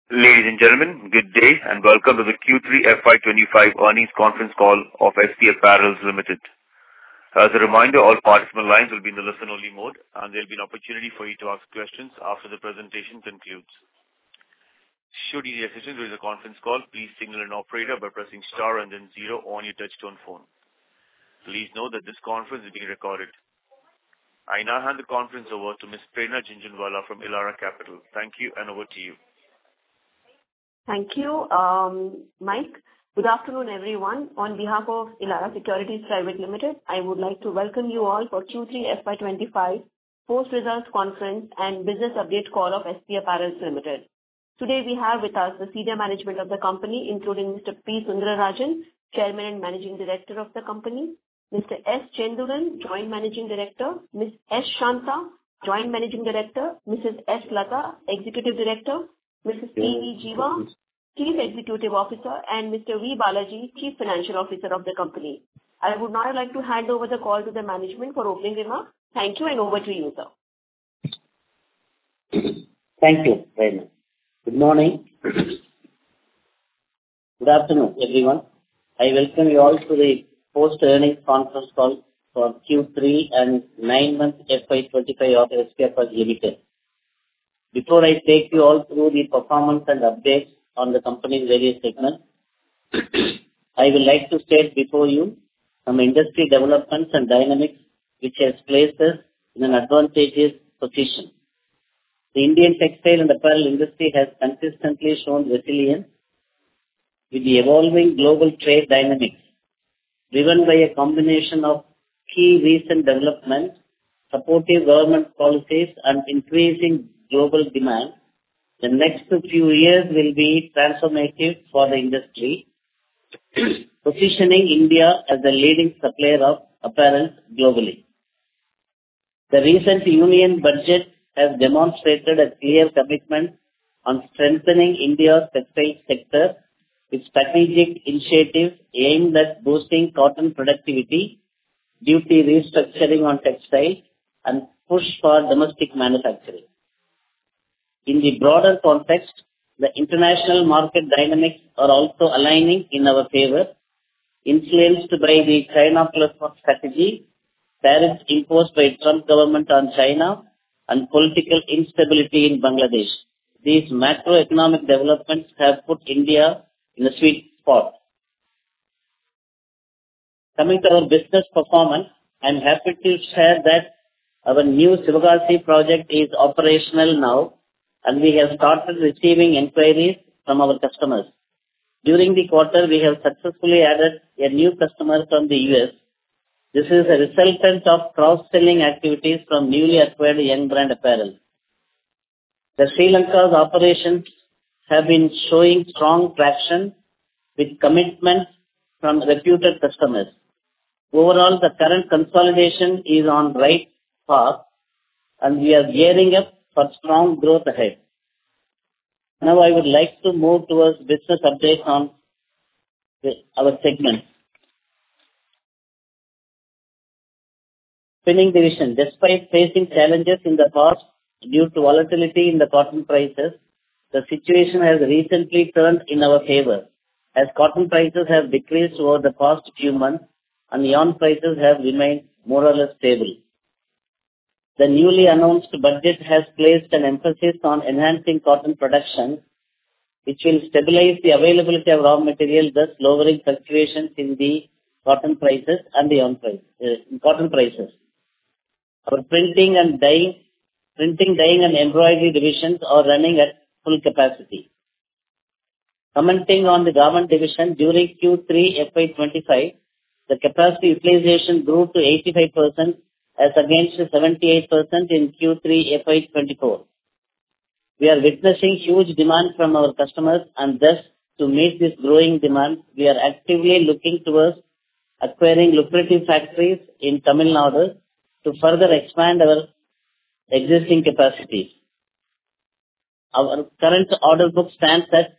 Ladies and gentlemen, good day and welcome to the Q3 FY25 earnings conference call of SP Apparels Limited. As a reminder, all participant lines will be in the listen-only mode, and there will be an opportunity for you to ask questions after the presentation concludes. Should you need assistance during the conference call, please signal an operator by pressing star and then 0 on your touch-tone phone. Please note that this conference is being recorded. I now hand the conference over to Ms. Prerna Jhunjhunwala from Elara Capital. Thank you, and over to you. Thank you, Mike. Good afternoon, everyone. On behalf of Elara Securities Private Limited, I would like to welcome you all for Q3 FY25 post-results conference and business update call of SP Apparels Limited. Today, we have with us the senior management of the company, including Mr. P. Sundararajan, Chairman and Managing Director of the company, Mr. S. Chenduran, Joint Managing Director, Ms. S. Shanta, Joint Managing Director, Mrs. S. Lata, Executive Director, Mrs. P.V. Jiva, Chief Executive Officer, and Mr. V. Balaji, Chief Financial Officer of the company. I would now like to hand over the call to the management for opening remarks. Thank you, and over to you, sir. Thank you very much. Good morning. Good afternoon, everyone. I welcome you all to the post-earnings conference call for Q3 and 9-month FY25 of SP Apparels Limited. Before I take you all through the performance and updates on the company's various segments, I would like to state before you some industry developments and dynamics which has placed us in an advantageous position. The Indian textile and apparel industry has consistently shown resilience with the evolving global trade dynamics, driven by a combination of key recent developments, supportive government policies, and increasing global demand. The next few years will be transformative for the industry, positioning India as the leading supplier of apparel globally. The recent Union Budget has demonstrated a clear commitment on strengthening India's textile sector with strategic initiatives aimed at boosting cotton productivity, duty restructuring on textiles, and push for domestic manufacturing. In the broader context, the international market dynamics are also aligning in our favor, influenced by the China Plus One strategy, tariffs imposed by Trump government on China, and political instability in Bangladesh. These macroeconomic developments have put India in a sweet spot. Coming to our business performance, I am happy to share that our new Sivagasi project is operational now, and we have started receiving inquiries from our customers. During the quarter, we have successfully added a new customer from the US. This is a resultant of cross-selling activities from newly acquired Young Brand Apparel. The Sri Lanka's operations have been showing strong traction with commitments from reputed customers. Overall, the current consolidation is on the right path, and we are gearing up for strong growth ahead. Now I would like to move towards business updates on our segments. Spinning division. Despite facing challenges in the past due to volatility in the cotton prices, the situation has recently turned in our favor, as cotton prices have decreased over the past few months and yarn prices have remained more or less stable. The newly announced budget has placed an emphasis on enhancing cotton production, which will stabilize the availability of raw material, thus lowering fluctuations in the cotton prices and the yarn prices. Our printing, dyeing and embroidery divisions are running at full capacity. Commenting on the garment division, during Q3 FY25, the capacity utilization grew to 85%, as against 78% in Q3 FY24. We are witnessing huge demand from our customers, and thus, to meet this growing demand, we are actively looking towards acquiring lucrative factories in Tamil Nadu to further expand our existing capacities. Our current order book stands at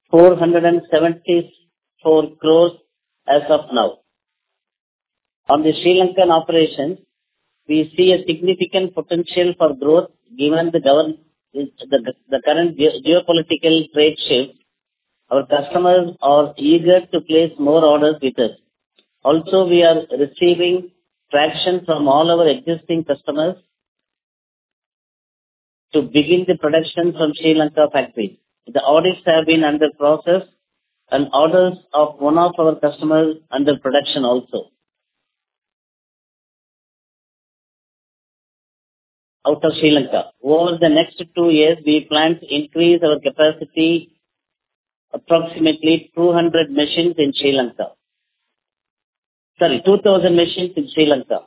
474 crores as of now. On the Sri Lankan operations, we see a significant potential for growth given the the current geopolitical trade shift, our customers are eager to place more orders with us. Also, we are receiving traction from all our existing customers to begin the production from Sri Lanka factory. The audits have been under process and orders of one of our customers under production also. Out of Sri Lanka. Over the next 2 years, we plan to increase our capacity approximately 200 machines in Sri Lanka. 2,000 machines in Sri Lanka.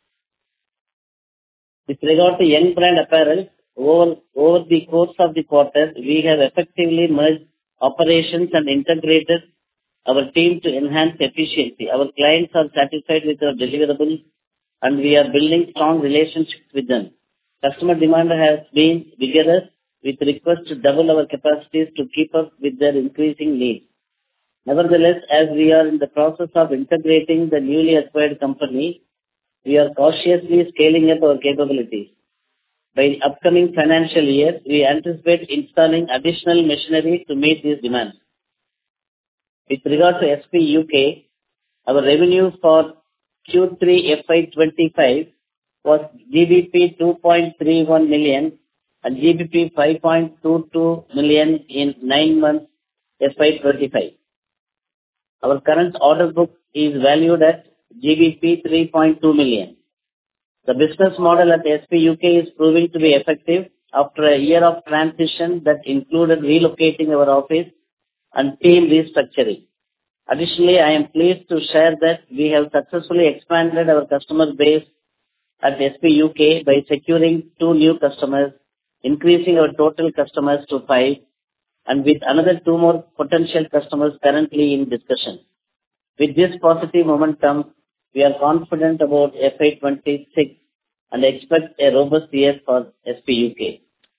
With regard to young brand apparel, over the course of the quarter, we have effectively merged operations and integrated our team to enhance efficiency. Our clients are satisfied with our deliverables and we are building strong relationships with them. Customer demand has been vigorous with requests to double our capacities to keep up with their increasing needs. Nevertheless, as we are in the process of integrating the newly acquired company, we are cautiously scaling up our capabilities. By the upcoming financial year, we anticipate installing additional machinery to meet these demands. With regard to SP UK, our revenue for Q3 FY25 was GBP 2.31 million and GBP 5.22 million in 9 months FY25. Our current order book is valued at GBP 3.2 million. The business model at SP UK is proving to be effective after a year of transition that included relocating our office and team restructuring. Additionally, I am pleased to share that we have successfully expanded our customer base at SP UK by securing 2 new customers, increasing our total customers to 5, and with another 2 more potential customers currently in discussion. With this positive momentum, we are confident about FY26 and expect a robust year for SP UK.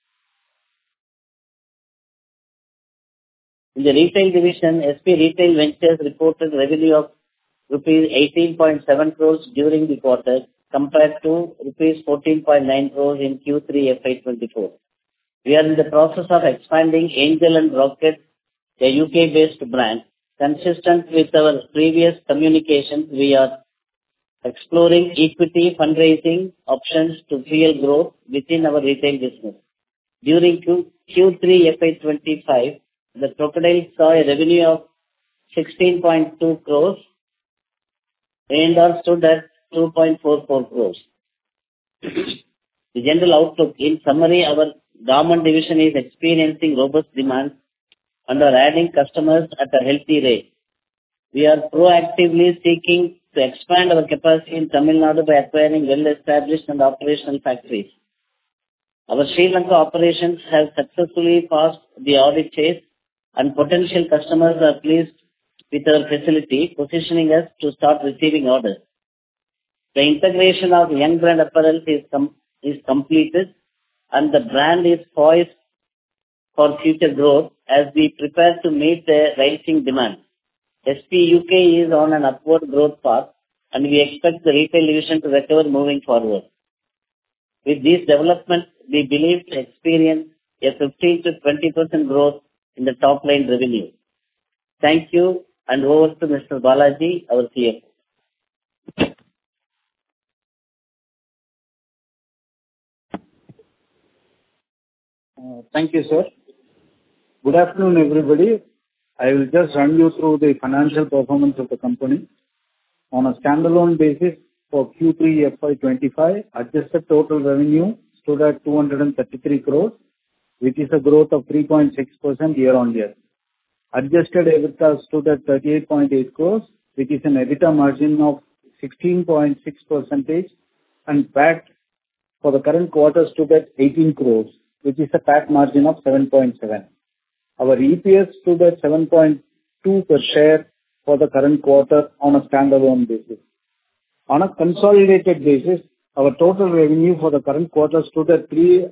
In the retail division, SP Retail Ventures reported revenue of rupees 18.7 crores during the quarter compared to rupees 14.9 crores in Q3 FY24. We are in the process of expanding Angel and Rocket, a UK-based brand. Consistent with our previous communications, we are exploring equity fundraising options to fuel growth within our retail business. During Q3 FY25, the Crocodile saw a revenue of 16.2 crores and or stood at 2.44 crores. The general outlook, in summary, our garment division is experiencing robust demand and are adding customers at a healthy rate. We are proactively seeking to expand our capacity in Tamil Nadu by acquiring well-established and operational factories. Our Sri Lanka operations have successfully passed the audit phase and potential customers are pleased with our facility, positioning us to start receiving orders. The integration of Young Brand Apparel is completed and the brand is poised for future growth as we prepare to meet the rising demand. SP UK is on an upward growth path and we expect the retail division to recover moving forward. With these developments, we believe to experience a 15 to 20% growth in the top line revenue. Thank you and over to Mr. Balaji, our CFO. Thank you, sir. Good afternoon, everybody. I will just run you through the financial performance of the company. On a standalone basis for Q3 FY25, adjusted total revenue stood at 233 crores, which is a growth of 3.6% year-on-year. Adjusted EBITDA stood at 38.8 crores, which is an EBITDA margin of 16.6%, and PAT for the current quarter stood at 18 crores, which is a PAT margin of 7.7%. Our EPS stood at 7.2 per share for the current quarter on a standalone basis. On a consolidated basis, our total revenue for the current quarter stood at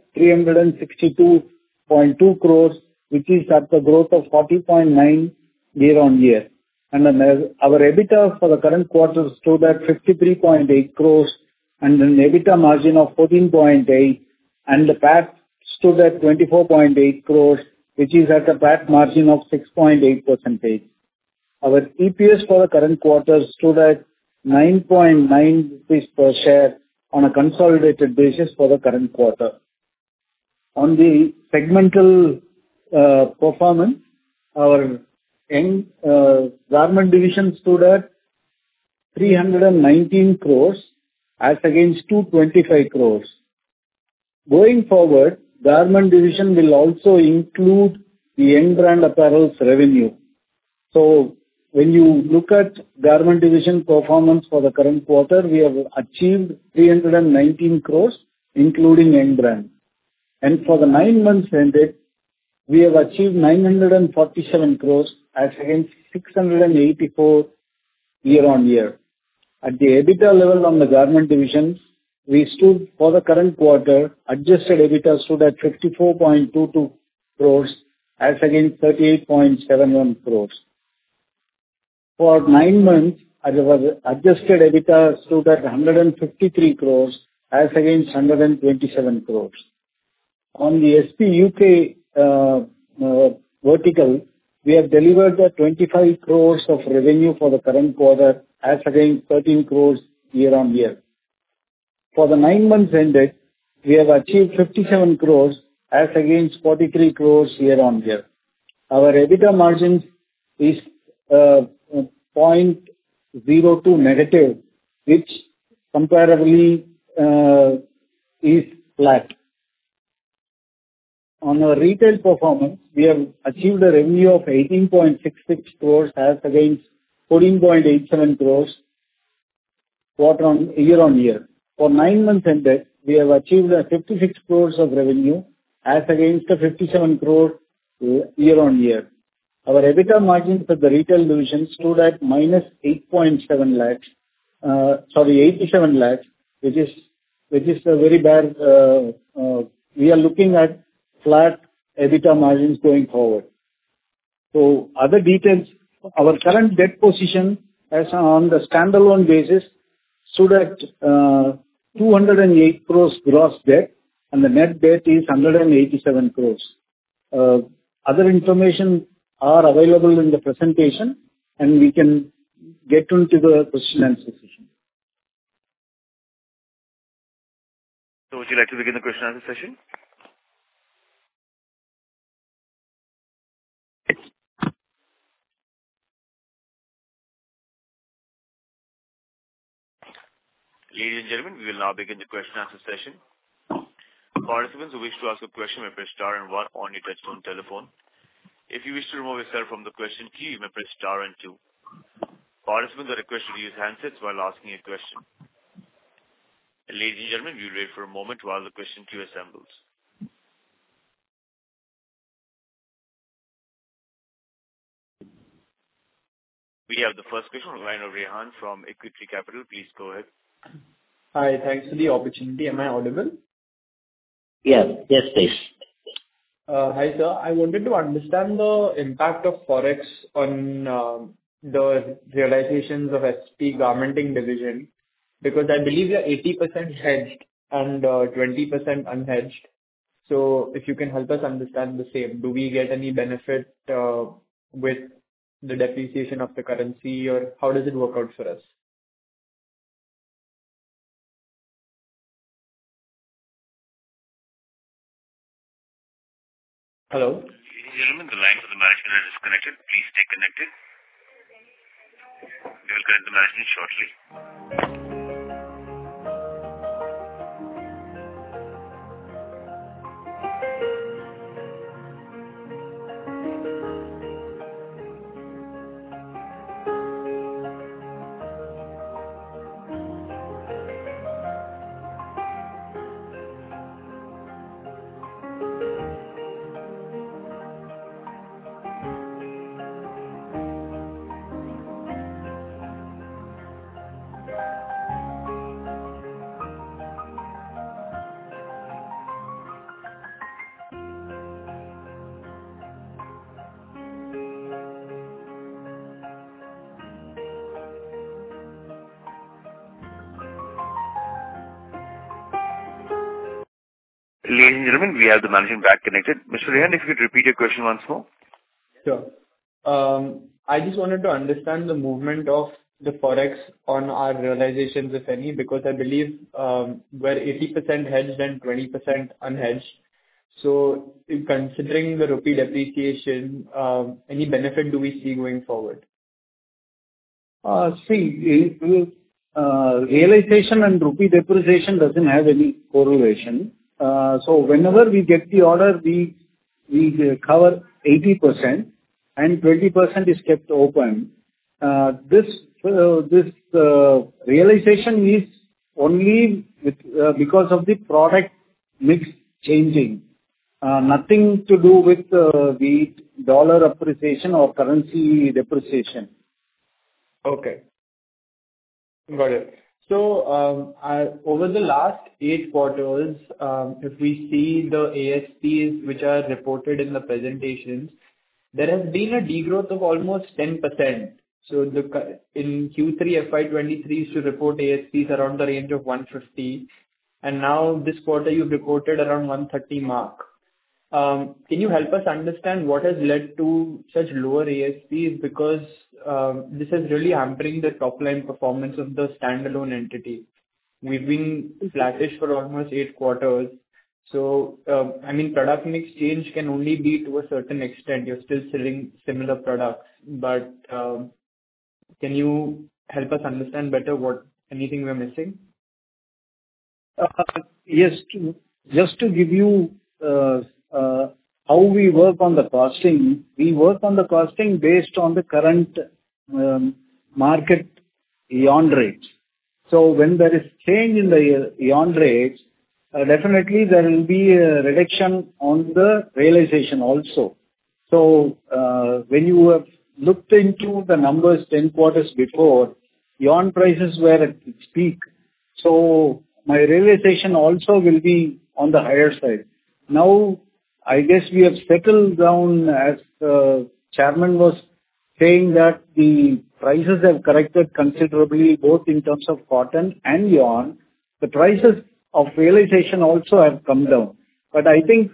362.2 crores, which is at the growth of 40.9% year-on-year. And our EBITDA for the current quarter stood at 53.8 crores and an EBITDA margin of 14.8%, and the PAT stood at 24.8 crores, which is at a PAT margin of 6.8%. Our EPS for the current quarter stood at 9.9 rupees per share on a consolidated basis for the current quarter. On the segmental performance, our garment division stood at 319 crores as against 225 crores. Going forward, garment division will also include the Young Brand Apparel's revenue. So when you look at garment division performance for the current quarter, we have achieved 319 crores, including Young Brand. And for the 9 months ended, we have achieved 947 crores as against 684 year-on-year. At the EBITDA level on the garment division, we stood for the current quarter, adjusted EBITDA stood at 54.22 crores as against 38.71 crores. For 9 months, our adjusted EBITDA stood at 153 crores as against 127 crores. On the SP UK vertical, we have delivered 25 crores of revenue for the current quarter as against 13 crores year-on-year. For the 9 months ended, we have achieved 57 crores as against 43 crores year-on-year. Our EBITDA margin is 0.02 negative, which comparably is flat. On our retail performance, we have achieved a revenue of 18.66 crores as against 14.87 crores year-on-year. For 9 months ended, we have achieved 56 crores of revenue as against 57 crores year-on-year. Our EBITDA margin for the retail division stood at minus 87 lakhs, which is a very bad. We are looking at flat EBITDA margins going forward. So other details, our current debt position as on the standalone basis stood at 208 crores gross debt, and the net debt is 187 crores. Other information are available in the presentation, and we can get into the question and answer session. So would you like to begin the question and answer session? Ladies and gentlemen, we will now begin the question and answer session. Participants who wish to ask a question may press star and 1 on your touchtone telephone. If you wish to remove yourself from the question queue, you may press star and 2. Participants are requested to use handsets while asking a question. Ladies and gentlemen, we will wait for a moment while the question queue assembles. We have the first question on the line of Rehan from Equity Capital. Please go ahead. Hi, thanks for the opportunity. Am I audible? Yes, please. Hi, sir. I wanted to understand the impact of Forex on the realizations of SP Garmenting division, because I believe you're 80% hedged and 20% unhedged. So if you can help us understand the same, do we get any benefit with the depreciation of the currency, or how does it work out for us? Hello? Ladies and gentlemen, the lines of the management are disconnected. Please stay connected. We will connect the management shortly. Ladies and gentlemen, we have the management back connected. Mr. Rehan, if you could repeat your question once more. Sure. I just wanted to understand the movement of the Forex on our realizations, if any, because I believe we're 80% hedged and 20% unhedged. So considering the rupee depreciation, any benefit do we see going forward? Realization and rupee depreciation doesn't have any correlation. So whenever we get the order, we cover 80% and 20% is kept open. This realization is only because of the product mix changing. Nothing to do with the dollar appreciation or currency depreciation. Okay. Got it. So, over the last 8 quarters, if we see the ASPs which are reported in the presentations, there has been a degrowth of almost 10%. So in Q3 FY23 used to report ASPs around the range of 150, and now this quarter you've reported around 130 mark. Can you help us understand what has led to such lower ASPs? Because this is really hampering the top line performance of the standalone entity. We've been flattish for almost 8 quarters. So, I mean, product mix change can only be to a certain extent. You're still selling similar products, but can you help us understand better what anything we're missing? Yes. Just to give you how we work on the costing, we work on the costing based on the current market yarn rates. So when there is change in the yarn rates, definitely there will be a reduction on the realization also. So when you have looked into the numbers 10 quarters before, yarn prices were at its peak. So my realization also will be on the higher side. Now, I guess we have settled down, as chairman was saying, that the prices have corrected considerably, both in terms of cotton and yarn. The prices of realization also have come down. But I think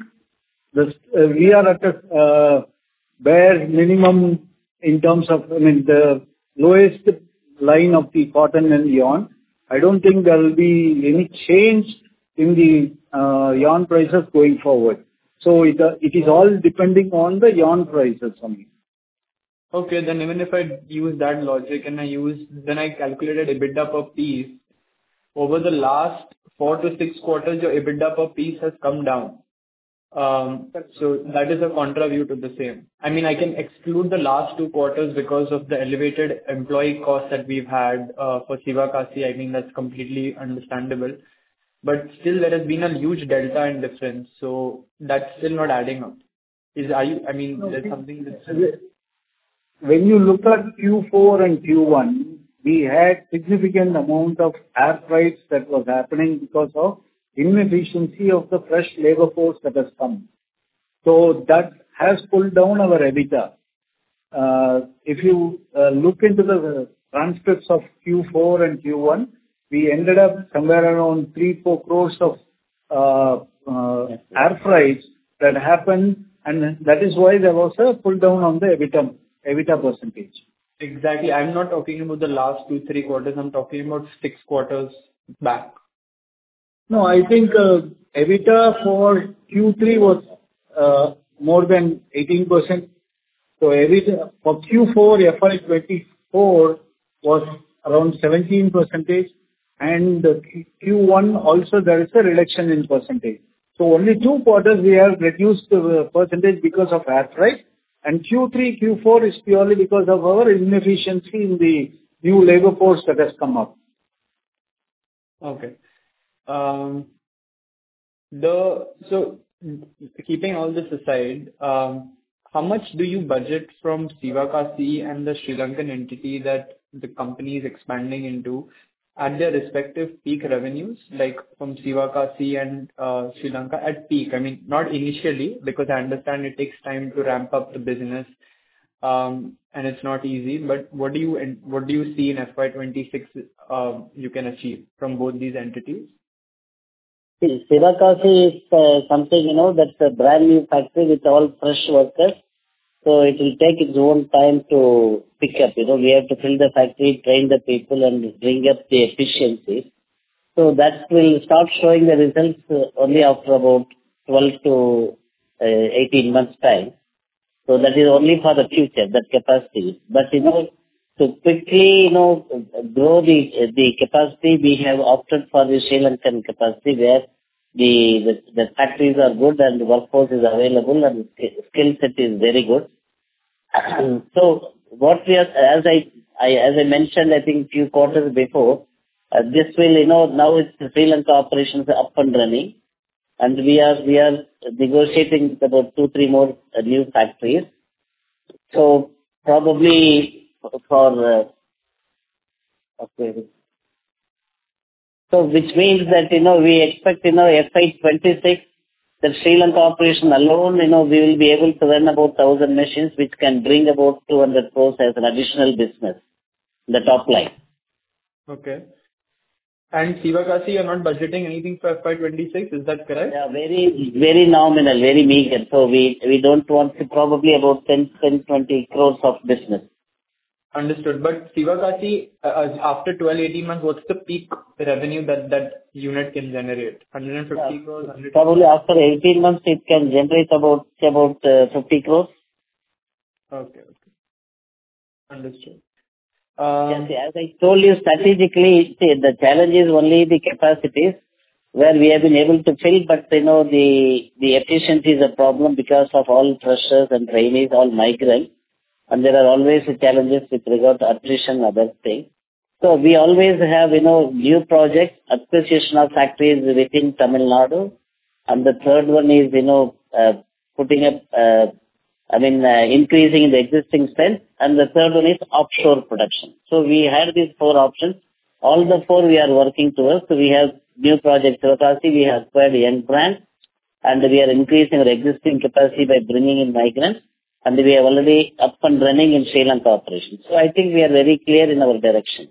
we are at a bare minimum in terms of, the lowest line of the cotton and yarn. I don't think there will be any change in the yarn prices going forward. So it is all depending on the yarn prices only. Okay, then even if I use that logic and I calculated EBITDA per piece, over the last 4 to 6 quarters, your EBITDA per piece has come down. So that is a contra view to the same. I mean, I can exclude the last 2 quarters because of the elevated employee costs that we've had for Sivakasi. I mean, that's completely understandable. But still, there has been a huge delta in difference. So that's still not adding up. There's something that's... When you look at Q4 and Q1, we had significant amount of air freights that was happening because of inefficiency of the fresh labor force that has come. So that has pulled down our EBITDA. If you look into the transcripts of Q4 and Q1, we ended up somewhere around 3-4 crores of air freights that happened, and that is why there was a pull down on the EBITDA percentage. Exactly. I'm not talking about the last 2-3 quarters. I'm talking about 6 quarters back. No, I think EBITDA for Q3 was more than 18%. So EBITDA for Q4 FY24 was around 17%, and Q1 also there is a reduction in percentage. So only 2 quarters we have reduced the percentage because of air freight, and Q3, Q4 is purely because of our inefficiency in the new labor force that has come up. Okay. So keeping all this aside, how much do you budget from Sivakasi and the Sri Lankan entity that the company is expanding into at their respective peak revenues, like from Sivakasi and Sri Lanka at peak? I mean, not initially, because I understand it takes time to ramp up the business, and it's not easy. But what do you see in FY26 you can achieve from both these entities? Sivakasi is something, that's a brand new factory with all fresh workers. So it will take its own time to pick up. We have to fill the factory, train the people, and bring up the efficiency. So that will start showing the results only after about 12 to 18 months' time. So that is only for the future, that capacity. But, to quickly, grow the capacity, we have opted for the Sri Lankan capacity where the factories are good and the workforce is available and skill set is very good. So what we are, as I mentioned, I think few quarters before, this will, now it's the Sri Lanka operations are up and running, and we are negotiating about 2-3 more new factories. So probably for okay. So which means that we expect FY26 the Sri Lanka operation alone, we will be able to run about 1,000 machines, which can bring about 200 crores as an additional business, the top line. Okay. And Sivakasi, you're not budgeting anything for FY26, is that correct? Yeah, very, very nominal, very meager. So we don't want to probably about 10-20 crores of business. Understood. But Sivakasi, after 12-18 months, what's the peak revenue that unit can generate? 150 crores? Probably after 18 months, it can generate about 50 crores. Okay. Understood. Yes, as I told you, strategically, the challenge is only the capacities where we have been able to fill, but the efficiency is a problem because of all freshers and trainees, all migrants, and there are always challenges with regard to attrition and other things. So we always have new projects, acquisition of factories within Tamil Nadu, and the third one is putting up. Increasing the existing strength, and the third one is offshore production. So we had these 4 options. All the 4 we are working towards. So we have new projects. Sivakasi, we have acquired Young Brand, and we are increasing our existing capacity by bringing in migrants, and we are already up and running in Sri Lanka operations. So I think we are very clear in our direction.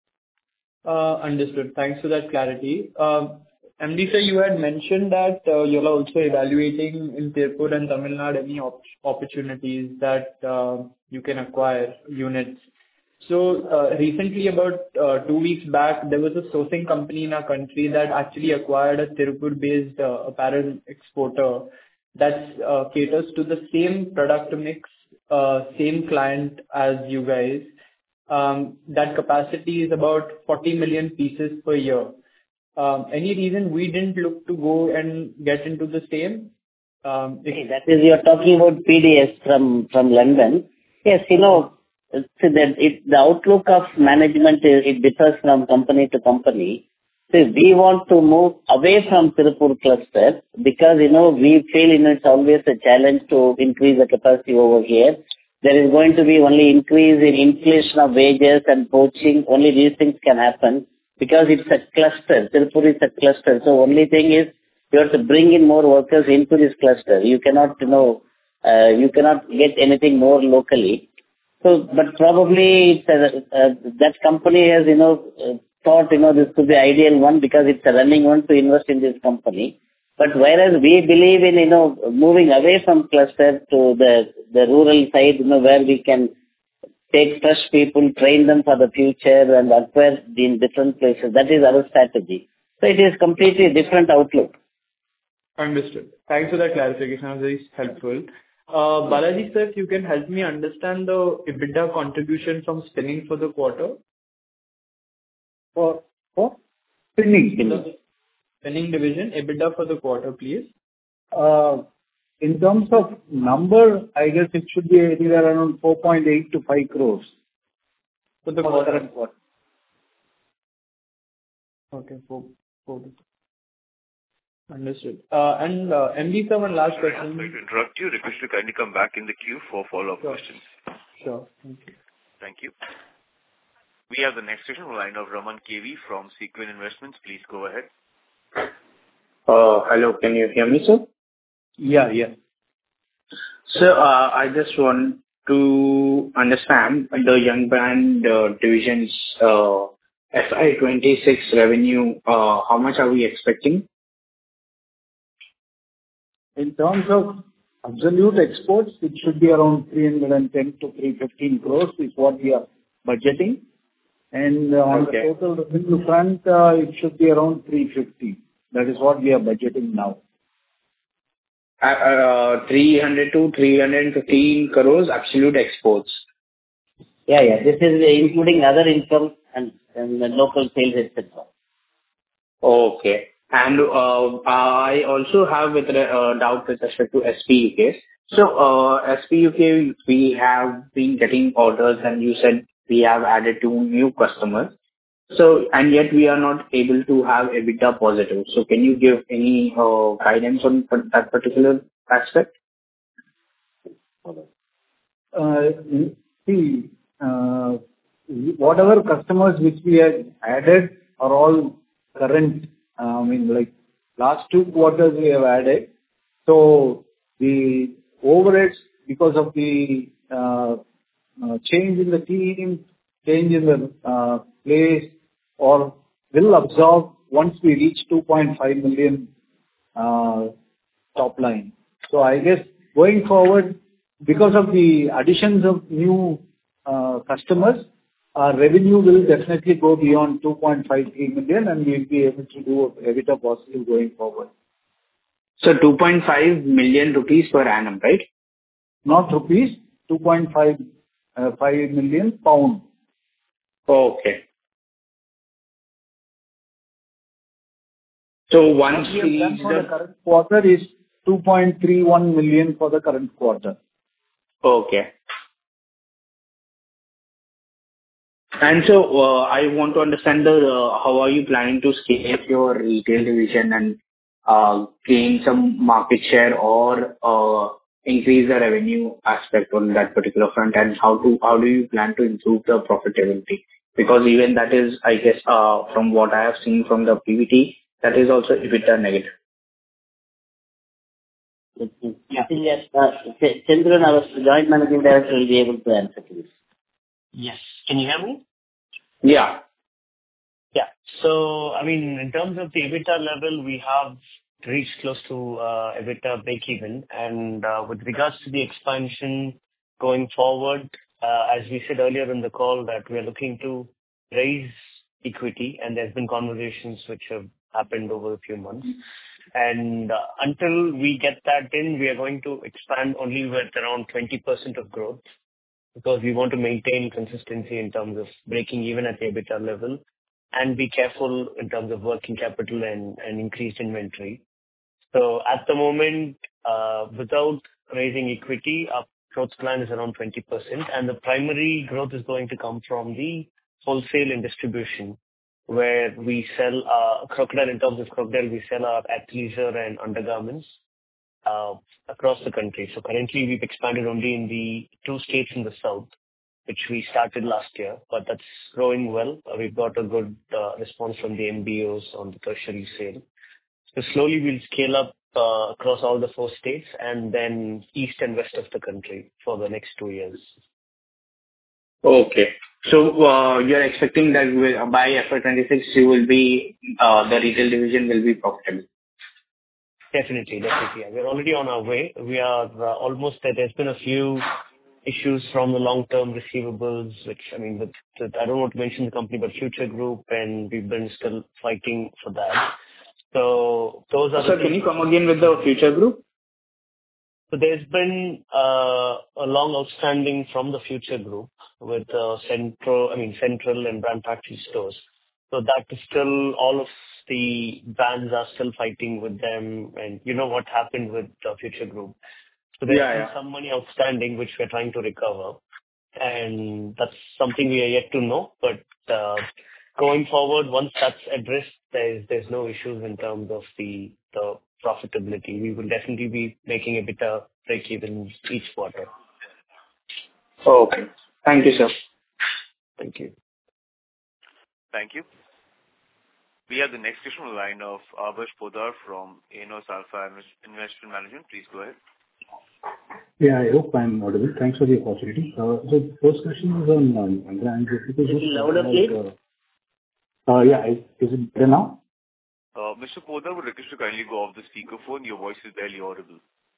Understood. Thanks for that clarity. MD sir, you had mentioned that you're also evaluating in Tirupur and Tamil Nadu any opportunities that you can acquire units. So recently, about 2 weeks back, there was a sourcing company in our country that actually acquired a Tirupur-based apparel exporter that caters to the same product mix, same client as you guys. That capacity is about 40 million pieces per year. Any reason we didn't look to go and get into the same? That is, you're talking about PDS from London. Yes, so the outlook of management, it differs from company to company. So we want to move away from Tirupur cluster because, we feel it's always a challenge to increase the capacity over here. There is going to be only increase in inflation of wages and poaching. Only these things can happen. Because it's a cluster, Tirupur is a cluster. So only thing is you have to bring in more workers into this cluster. You cannot, get anything more locally. So, but probably that company has, thought, this could be ideal one because it's a running one to invest in this company. But whereas we believe in, moving away from cluster to the rural side, where we can take fresh people, train them for the future and acquire in different places. That is our strategy. So it is completely different outlook. Understood. Thanks for that clarification. That was very helpful. Balaji sir, if you can help me understand the EBITDA contribution from spinning for the quarter. For spinning? The spinning division, EBITDA for the quarter, please. In terms of number, I guess it should be anywhere around 4.8 to 5 crores. For the quarter. Okay, 4. Understood. And MD sir, one last question. I'm sorry to interrupt you. Request to kindly come back in the queue for follow-up questions. Sure. Thank you. Thank you. We have the next question on the line of Raman KV from Sequin Investments. Please go ahead. Hello, can you hear me, sir? Yeah. Sir, I just want to understand the Young Brand division's FY26 revenue. How much are we expecting? in terms of absolute exports, it should be around 310 to 315 crores is what we are budgeting. And on the total revenue front, it should be around 350. That is what we are budgeting now. 300 to 315 crores absolute exports. Yeah. This is including other income and the local sales, etc. Okay. And I also have a doubt with respect to SPUK. So SPUK, we have been getting orders, and you said we have added 2 new customers. So, and yet we are not able to have EBITDA positive. So can you give any guidance on that particular aspect? See, whatever customers which we have added are all current. Like last 2 quarters we have added. So the overheads, because of the change in the team, change in the place, or will absorb once we reach 2.5 million top line. So I guess going forward, because of the additions of new customers, our revenue will definitely go beyond 2.53 million, and we'll be able to do EBITDA positive going forward. So 2.5 million rupees per annum, right? Not rupees, 2.5 million pound. Okay. So once what we have done for the current quarter is 2.31 million for the current quarter. Okay. And so I want to understand how are you planning to scale your retail division and gain some market share or increase the revenue aspect on that particular front, and how do you plan to improve the profitability? Because even that is, I guess, from what I have seen from the PVT, that is also EBITDA negative. I think Chandran, our joint managing director, will be able to answer to this. Yes. Can you hear me? Yeah. Yeah. So, in terms of the EBITDA level, we have reached close to EBITDA break-even. And with regards to the expansion going forward, as we said earlier in the call, that we are looking to raise equity, and there's been conversations which have happened over a few months. And until we get that in, we are going to expand only with around 20% of growth, because we want to maintain consistency in terms of breaking even at the EBITDA level and be careful in terms of working capital and increased inventory. So at the moment, without raising equity, our growth plan is around 20%, and the primary growth is going to come from the wholesale and distribution, where we sell Crocodile. In terms of Crocodile, we sell our athleisure and undergarments across the country. So currently, we've expanded only in the 2 states in the south, which we started last year, but that's growing well. We've got a good response from the MBOs on the tertiary sale. So slowly we'll scale up across all the 4 states and then east and west of the country for the next 2 years. Okay. So you're expecting that by FY26 you will be the retail division will be profitable. Definitely. Yeah. We're already on our way. We are almost there. There's been a few issues from the long-term receivables, which, I don't want to mention the company, but Future Group, and we've been still fighting for that. So those are. Sir, can you come again with the Future Group? So there's been a long outstanding from the Future Group with Central and Brand Factory stores. So that is still, all of the brands are still fighting with them, and you know what happened with the Future Group. So there's some money outstanding which we're trying to recover, and that's something we are yet to know. But going forward, once that's addressed, there's no issues in terms of the profitability. We will definitely be making a bit of break-even each quarter. Okay. Thank you, sir. Thank you. Thank you. We have the next question on the line of Abash Podar from Enos Alpha Investment Management. Please go ahead. Yeah, I hope I'm audible. Thanks for the opportunity. So the first question is on brands. Louder, please. Yeah, is it better now? Mr. Poddar, would request you kindly go off the speakerphone. Your voice is barely audible.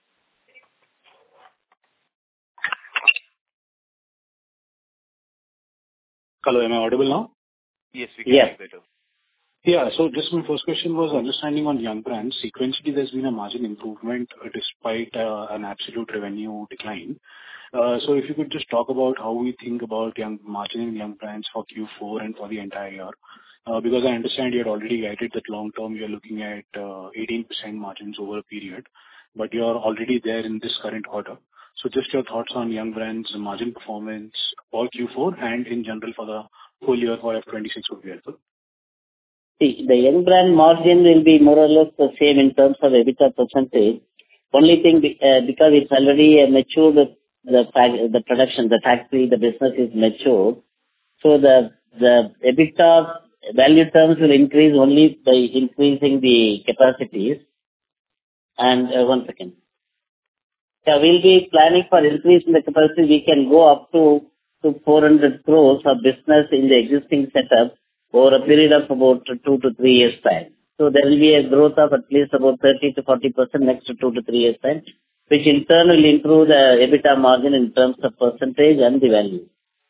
Hello, am I audible now? Yes, we can hear you better. Yeah. So just my first question was understanding on Young Brands. Sequentially, there's been a margin improvement despite an absolute revenue decline. So if you could just talk about how we think about margin in Young Brands for Q4 and for the entire year. Because I understand you had already guided that long term you're looking at 18% margins over a period, but you're already there in this current quarter. So just your thoughts on Young Brands' margin performance for Q4 and in general for the whole year for F26 would be helpful. See, the Young Brand margin will be more or less the same in terms of EBITDA percentage. Only thing, because it's already matured, the production, the factory, the business is mature. So the EBITDA value terms will increase only by increasing the capacities. And one second. Yeah, we'll be planning for increase in the capacity. We can go up to 400 crores of business in the existing setup over a period of about 2 to 3 years time. So there will be a growth of at least about 30 to 40% next to 2 to 3 years time, which in turn will improve the EBITDA margin in terms of percentage and the value.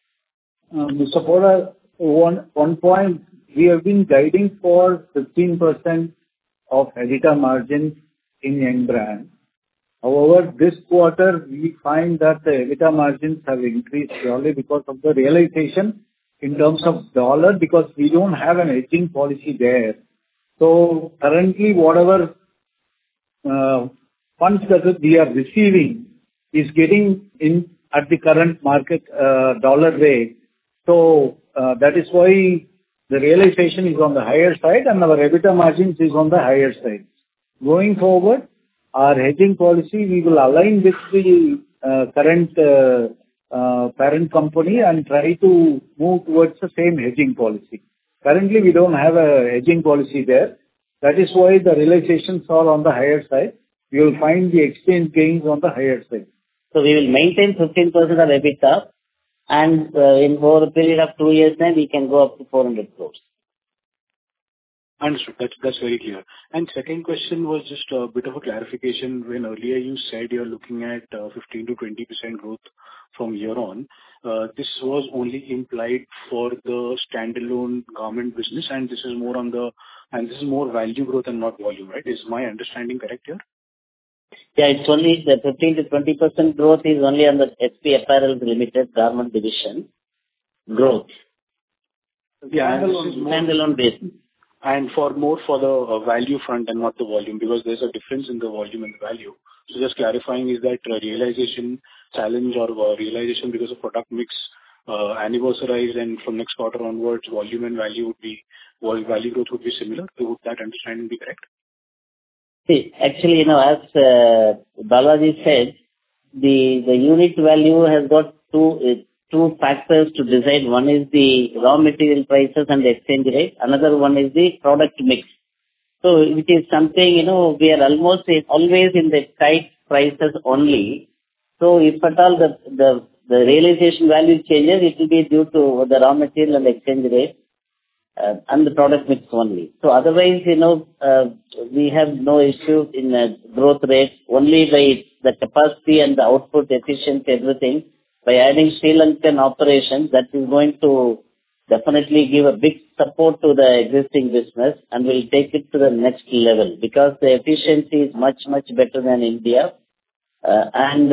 Mr. Poddar, one point, we have been guiding for 15% of EBITDA margin in Young Brand. However, this quarter, we find that the EBITDA margins have increased purely because of the realization in terms of dollar, because we don't have an hedging policy there. So currently, whatever funds that we are receiving is getting in at the current market dollar rate. So that is why the realization is on the higher side and our EBITDA margins is on the higher side. Going forward, our hedging policy, we will align with the current parent company and try to move towards the same hedging policy. Currently, we don't have a hedging policy there. That is why the realizations are on the higher side. We will find the exchange gains on the higher side. So we will maintain 15% of EBITDA, and in over a period of 2 years time, we can go up to 400 crores. Understood. That's very clear. And second question was just a bit of a clarification. When earlier you said you're looking at 15 to 20% growth from year on, this was only implied for the standalone garment business, and this is more value growth and not volume, right? Is my understanding correct here? Yeah, it's only the 15 to 20% growth is only on the SP Apparel Limited garment division growth. Yeah, standalone basis. And for the value front and not the volume, because there's a difference in the volume and the value. So just clarifying, is that realization challenge or realization because of product mix anniversarized, and from next quarter onwards, volume and value growth would be similar? Would that understanding be correct? See, actually, as Balaji said, the unit value has got two factors to decide. One is the raw material prices and the exchange rate. Another one is the product mix. So it is something, we are always in the tight prices only. So if at all the realization value changes, it will be due to the raw material and exchange rate and the product mix only. So otherwise, we have no issue in growth rate, only by the capacity and the output efficiency, everything. By adding Sri Lankan operations, that is going to definitely give a big support to the existing business and will take it to the next level, because the efficiency is much, much better than India, and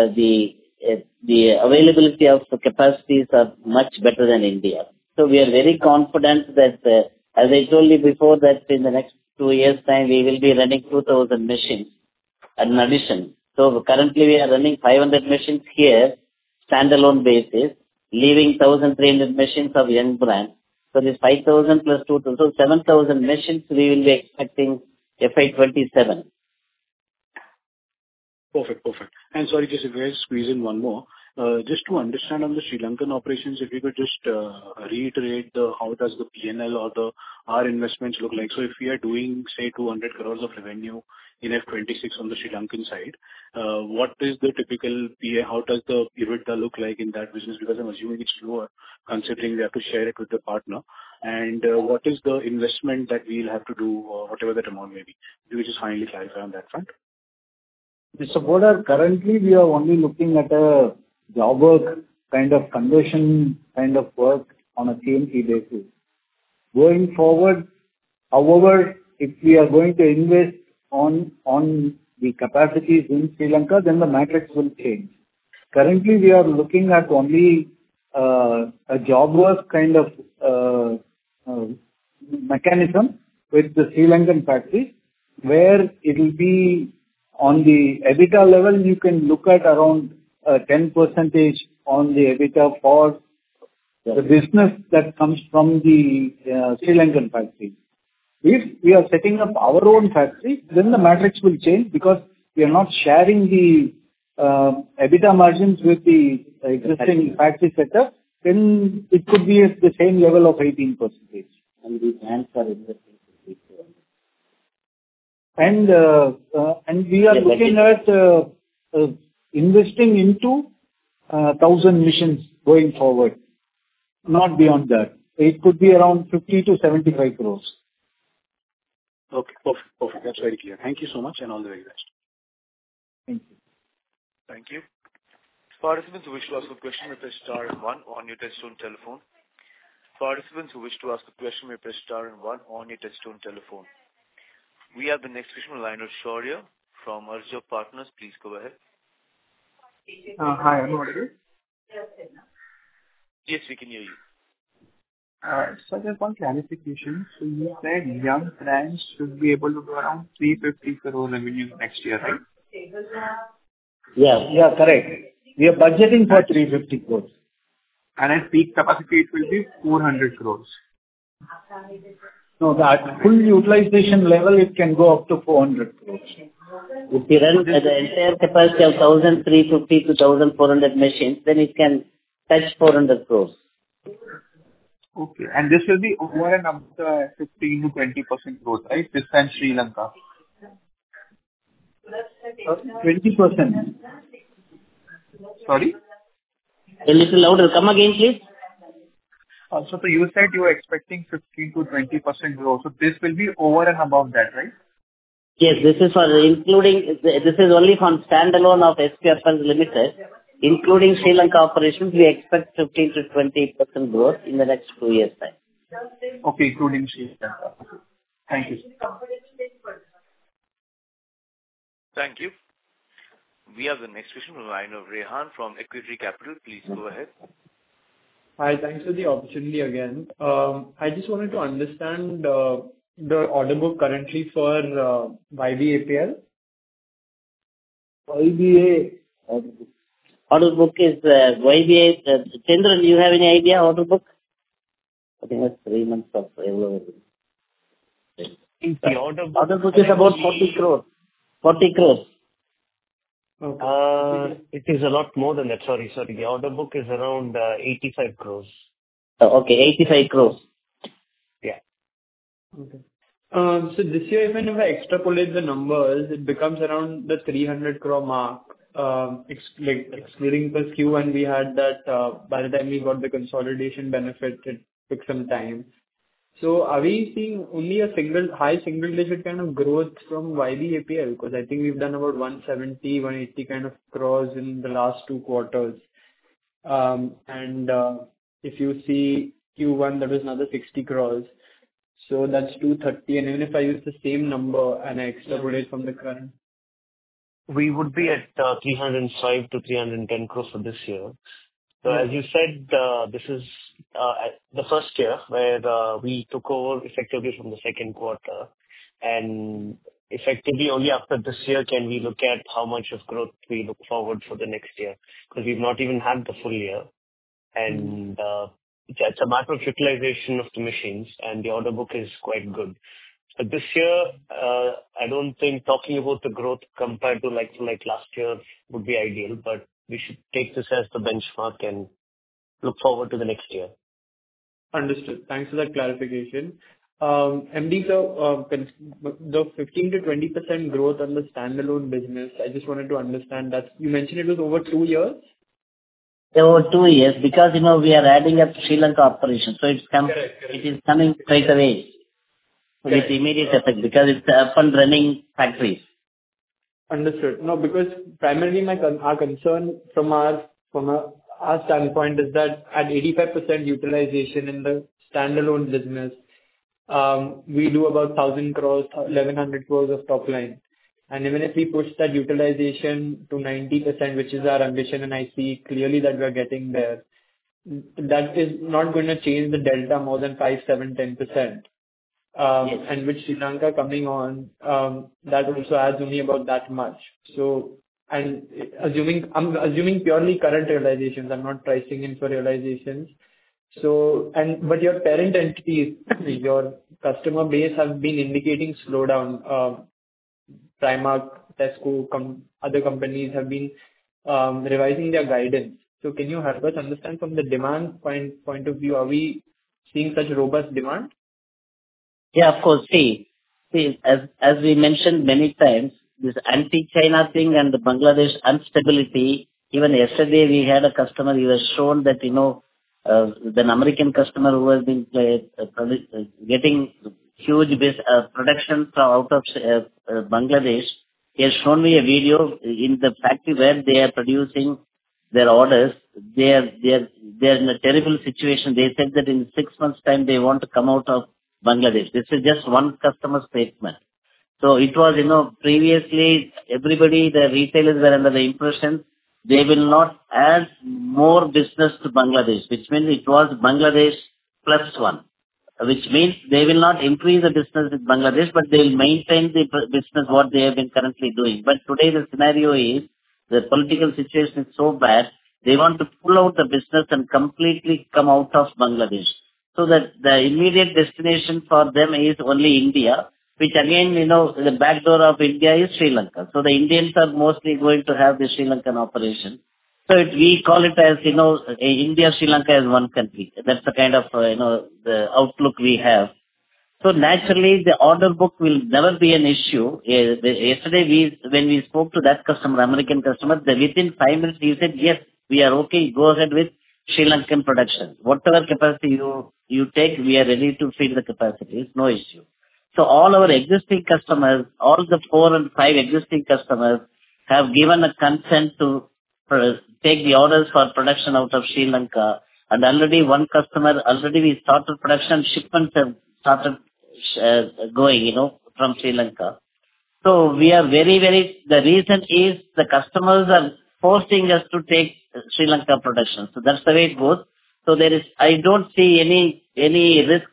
the availability of capacities are much better than India. So we are very confident that, as I told you before, that in the next 2 years' time, we will be running 2,000 machines in addition. So currently we are running 500 machines here, standalone basis, leaving 1,300 machines of Young Brand. So this 5,000 plus 2,000, so 7,000 machines we will be expecting FY27. Perfect. And sorry, just if I squeeze in one more. Just to understand on the Sri Lankan operations, if you could just reiterate how does the P&L or our investments look like? So if we are doing, say, 200 crores of revenue in F26 on the Sri Lankan side, what is the typical PA? How does the EBITDA look like in that business? Because I'm assuming it's lower, considering we have to share it with the partner. And what is the investment that we'll have to do, whatever that amount may be? If you could just finally clarify on that front. Mr. Bodar, currently we are only looking at a job work kind of conversion kind of work on a CMT basis. Going forward, however, if we are going to invest on the capacities in Sri Lanka, then the matrix will change. Currently, we are looking at only a job work kind of mechanism with the Sri Lankan factory, where it will be on the EBITDA level, you can look at around 10% on the EBITDA for the business that comes from the Sri Lankan factory. If we are setting up our own factory, then the matrix will change because we are not sharing the EBITDA margins with the existing factory setup, then it could be at the same level of 18%. And the plans are investing. And we are looking at investing into 1,000 machines going forward, not beyond that. It could be around 50 to 75 crores. Okay, perfect. That's very clear. Thank you so much and all the very best. Thank you. Thank you. Participants who wish to ask a question may press star and one on your touchtone telephone. Participants who wish to ask a question may press star and one on your touchtone telephone. We have the next question on the line of Shaurya from Arjun Partners. Please go ahead. Hi, I'm audible. Yes, we can hear you. So just one clarification. So you said young brands should be able to do around 350 crore revenue next year, right? Yeah, correct. We are budgeting for 350 crores. And at peak capacity, it will be 400 crores. No, at full utilization level, it can go up to 400 crores. If you run the entire capacity of 1,350 to 1,400 machines, then it can touch 400 crores. Okay. And this will be over and above the 15 to 20% growth, right? This time Sri Lanka. 20%. Sorry? A little louder. Come again, please. So you said you were expecting 15 to 20% growth. So this will be over and above that, right? Yes, this is only for standalone of SPFL Limited. Including Sri Lanka operations, we expect 15 to 20% growth in the next 2 years' time. Okay, including Sri Lanka. Thank you. Thank you. We have the next question on the line of Rehan from Equity Capital. Please go ahead. Hi, thanks for the opportunity again. I just wanted to understand the order book currently for YBAPL. YBA Order book is YBA. Chandran, do you have any idea order book? I think it's 3 months of The order book is about 40 crores. 40 crores. Okay. It is a lot more than that. Sorry. The order book is around 85 crores. Okay, 85 crores. Yeah. Okay. So this year, even if I extrapolate the numbers, it becomes around the 300 crore mark. Excluding the Q1, we had that by the time we got the consolidation benefit, it took some time. So are we seeing only a high single digit kind of growth from YBAPL? Because I think we've done about 170, 180 kind of crores in the last 2 quarters. And if you see Q1, that was another 60 crores. So that's 230. And even if I use the same number and I extrapolate from the current, We would be at 305 to 310 crores for this year. So as you said, this is the first year where we took over effectively from the second quarter. And effectively only after this year can we look at how much of growth we look forward for the next year. Because we've not even had the full year. And it's a matter of utilization of the machines and the order book is quite good. But this year, I don't think talking about the growth compared to like last year would be ideal. But we should take this as the benchmark and look forward to the next year. Understood. Thanks for that clarification. MD, so the 15%-20% growth on the standalone business, I just wanted to understand that you mentioned it was over 2 years? Over 2 years, because, we are adding up Sri Lanka operations, so Correct. it is coming straight away with immediate effect because it's up and running factories. Understood. No, because primarily our concern from our standpoint is that at 85% utilization in the standalone business, we do about 1,000 crores, 1,100 crores of top line. And even if we push that utilization to 90%, which is our ambition, and I see clearly that we are getting there, that is not going to change the delta more than 5, 7, 10%. Yes. And with Sri Lanka coming on, that also adds only about that much. So, and I'm assuming purely current realizations. I'm not pricing in for realizations. So, but your parent entities, your customer base have been indicating slowdown. Primark, Tesco, other companies have been revising their guidance. So can you help us understand from the demand point of view, are we seeing such robust demand? Yeah, of course. See, as we mentioned many times, this anti-China thing and the Bangladesh instability, even yesterday we had a customer, he was shown that, an American customer who has been getting huge production from out of Bangladesh. He has shown me a video in the factory where they are producing their orders. They are in a terrible situation. They said that in 6 months' time they want to come out of Bangladesh. This is just one customer statement. So it was, previously everybody, the retailers were under the impression they will not add more business to Bangladesh, which means it was Bangladesh plus one, which means they will not increase the business with Bangladesh, but they will maintain the business what they have been currently doing. But today the scenario is the political situation is so bad, they want to pull out the business and completely come out of Bangladesh. So that the immediate destination for them is only India, which again, the back door of India is Sri Lanka. So the Indians are mostly going to have the Sri Lankan operation. So we call it as, India, Sri Lanka as one country. That's the kind of, the outlook we have. So naturally, the order book will never be an issue. Yesterday, when we spoke to that customer, American customer, within 5 minutes, he said, yes, we are okay, go ahead with Sri Lankan production. Whatever capacity you take, we are ready to feed the capacity. It's no issue. So all our existing customers, all the 4 and 5 existing customers have given a consent to take the orders for production out of Sri Lanka. And already one customer, we started production, shipments have started going, from Sri Lanka. So we are the reason is the customers are forcing us to take Sri Lanka production. So that's the way it goes. So I don't see any risk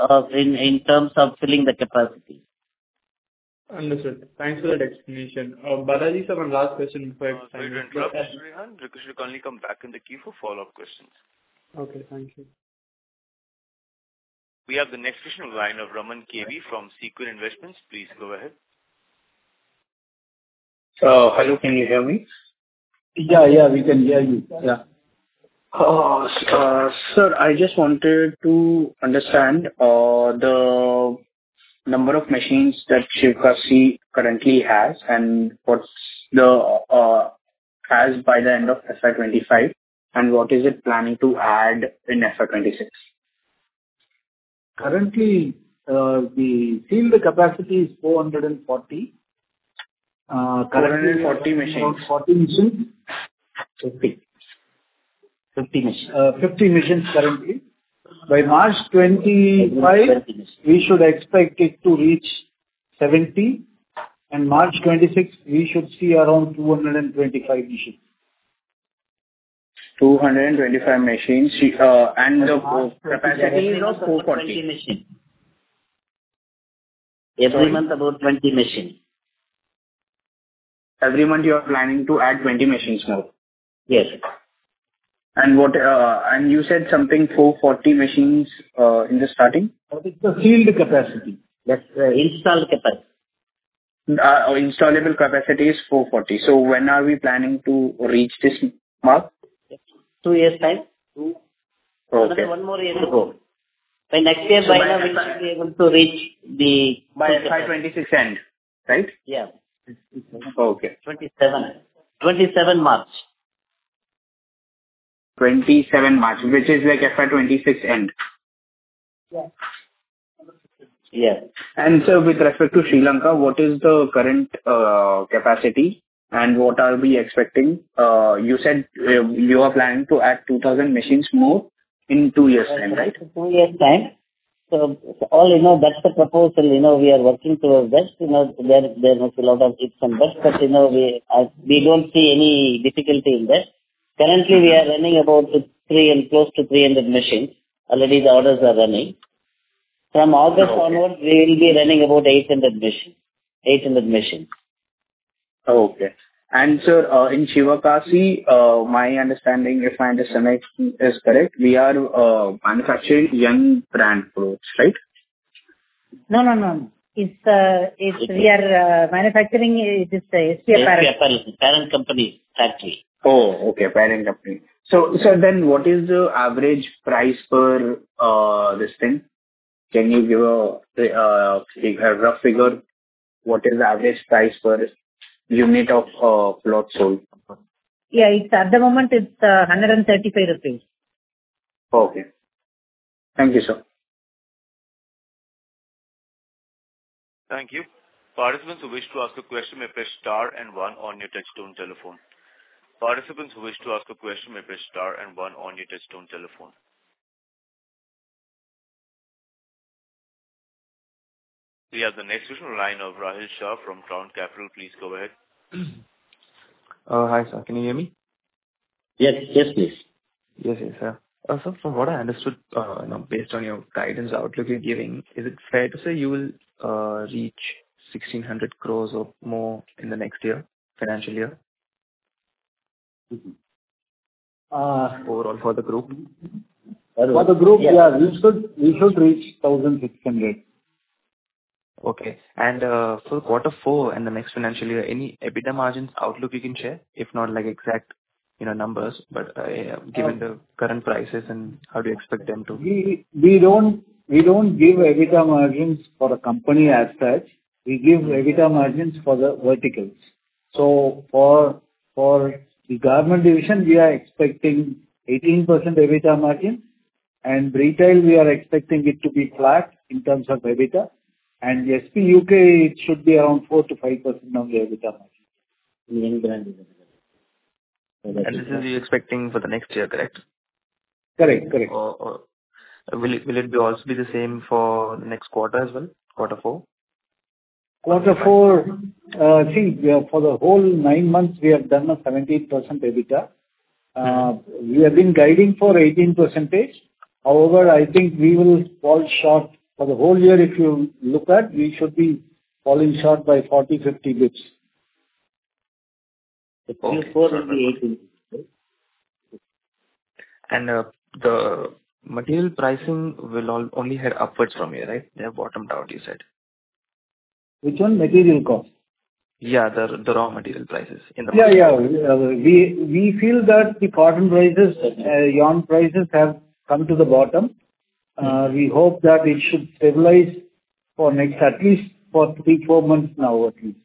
in terms of filling the capacity. Understood. Thanks for that explanation. Balaji, sir, one last question before I Sorry to interrupt, Mr. Rehan. Because you can only come back in the queue for follow-up questions. Okay, thank you. We have the next question line of Raman KV from Sequent Investments. Please go ahead. Hello, can you hear me? Yeah, we can hear you. Yeah. Sir, I just wanted to understand the number of machines that Shivkasi currently has and what's the has by the end of FY25 and what is it planning to add in FY26? Currently, the field capacity is 440. 440 machines. 40 machines. 50 machines. 50 machines currently. By March 25, we should expect it to reach 70. And March 26, we should see around 225 machines. 225 machines. And the capacity is of 440 machines. Every month about 20 machines. Every month you are planning to add 20 machines more? Yes. And and you said something 440 machines in the starting? That is the field capacity. That's installed capacity. Installable capacity is 440. So when are we planning to reach this mark? 2 years' time. Okay. Another 1 more year to go. By next year, by now, we should be able to reach the... By FY26 end, right? Yeah. Okay. 27 March. 27 March, which is like FY26 end. Yeah. And so with respect to Sri Lanka, what is the current capacity and what are we expecting? You said you are planning to add 2,000 machines more in 2 years' time, right? 2 years' time. So all, that's the proposal, we are working towards that. There must be a lot of ifs and buts, but, we don't see any difficulty in that. Currently, we are running about close to 300 machines. Already the orders are running. From August onwards, we will be running about 800 machines. Okay. And sir, in Shivakasi, my understanding, if my understanding is correct, we are manufacturing young brand products, right? No. We are manufacturing this SP Apparel. Parent company factory. Oh, okay, parent company. So then what is the average price per this thing? Can you give a rough figure? What is the average price per unit of cloth sold? Yeah, at the moment it's 135 rupees. Okay. Thank you, sir. Thank you. Participants who wish to ask a question may press star and 1 on your touchtone telephone. Participants who wish to ask a question may press star and 1 on your touchtone telephone. We have the next question line of Rahil Shah from Crown Capital. Please go ahead. Hi, sir. Can you hear me? Yes, please. Yes, sir. So from what I understood, based on your guidance outlook you're giving, is it fair to say you will reach 1,600 crores or more in the next year, financial year? Overall for the group? For the group, yeah, we should reach 1,600. Okay. And for quarter 4 and the next financial year, any EBITDA margins outlook you can share? If not like exact, numbers, but given the current prices and how do you expect them to? We don't give EBITDA margins for a company as such. We give EBITDA margins for the verticals. So for the garment division, we are expecting 18% EBITDA margin, and retail we are expecting it to be flat in terms of EBITDA. And SP UK, it should be around 4 to 5% of the EBITDA margin. And this is you expecting for the next year, correct? Correct. Or will it be also be the same for the next quarter as well, quarter 4? Quarter 4, for the whole 9 months, we have done a 17% EBITDA. We have been guiding for 18%. However, I think we will fall short. For the whole year, if you look at, we should be falling short by 40-50 bits. Q4 will be 18. And the material pricing will only head upwards from here, right? They have bottomed out, you said. Which one? Material cost? Yeah, the raw material prices in the market. Yeah. We feel that the cotton prices, yarn prices have come to the bottom. We hope that it should stabilize for next at least for 3-4 months now at least.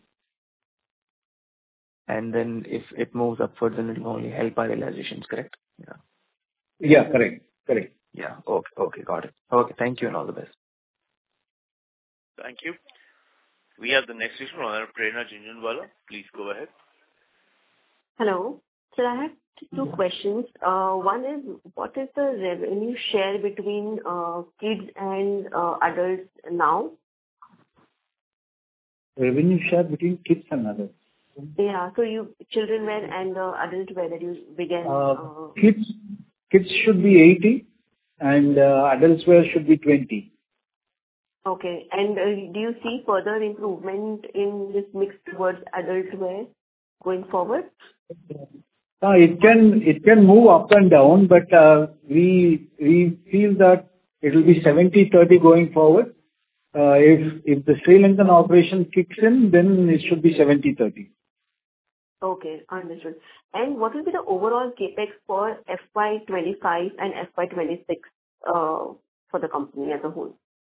And then if it moves upwards, then it will only help our realizations, correct? Yeah. Yeah, correct. Yeah. Okay, got it. Okay, thank you and all the best. Thank you. We have the next question on Prerna Jhunjhunwala. Please go ahead. Hello. So I have 2 questions. One is, what is the revenue share between kids and adults now? Revenue share between kids and adults? Yeah. So children wear and adult wear that you began. Kids should be 80 and adults wear should be 20. Okay. And do you see further improvement in this mix towards adult wear going forward? It can move up and down, but we feel that it will be 70-30 going forward. If the Sri Lankan operation kicks in, then it should be 70-30. Okay, understood. And what will be the overall CapEx for FY 25 and FY 26 for the company as a whole?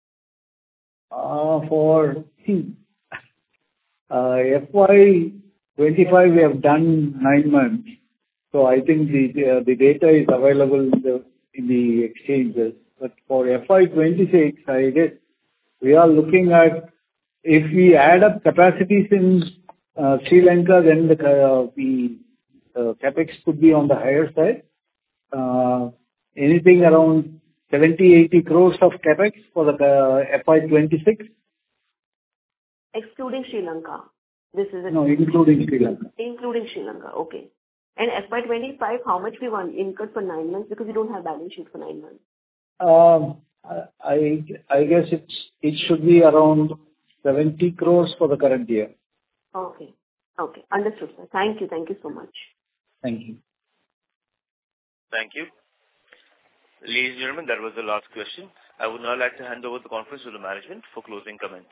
FY 25, we have done 9 months, so I think the data is available in the exchanges. But for FY 26, I guess we are looking at, if we add up capacities in Sri Lanka, then the CapEx could be on the higher side. Anything around 70-80 crores of CapEx for the FY 26. Excluding Sri Lanka? This is No, including Sri Lanka. Including Sri Lanka, okay. And FY 25, how much we incurred for 9 months, because we don't have balance sheet for 9 months? I guess it should be around 70 crores for the current year. Okay. Okay. Understood, sir. Thank you. Thank you so much. Thank you. Thank you. Ladies and gentlemen, that was the last question. I would now like to hand over the conference to the management for closing comments.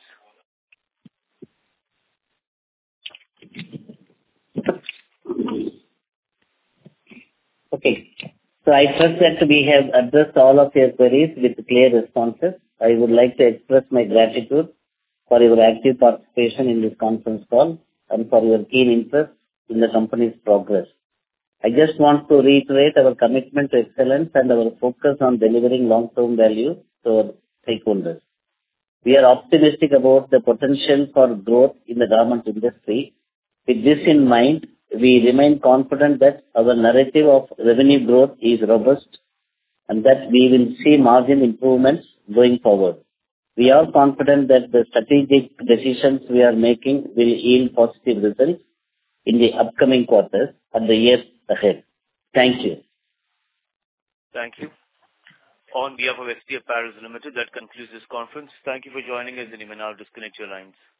Okay. So I trust that we have addressed all of your queries with clear responses. I would like to express my gratitude for your active participation in this conference call and for your keen interest in the company's progress. I just want to reiterate our commitment to excellence and our focus on delivering long-term value to our stakeholders. We are optimistic about the potential for growth in the garment industry. With this in mind, we remain confident that our narrative of revenue growth is robust and that we will see margin improvements going forward. We are confident that the strategic decisions we are making will yield positive results in the upcoming quarters and the years ahead. Thank you. Thank you. On behalf of ST Apparel Limited, that concludes this conference. Thank you for joining us, and you may now disconnect your lines.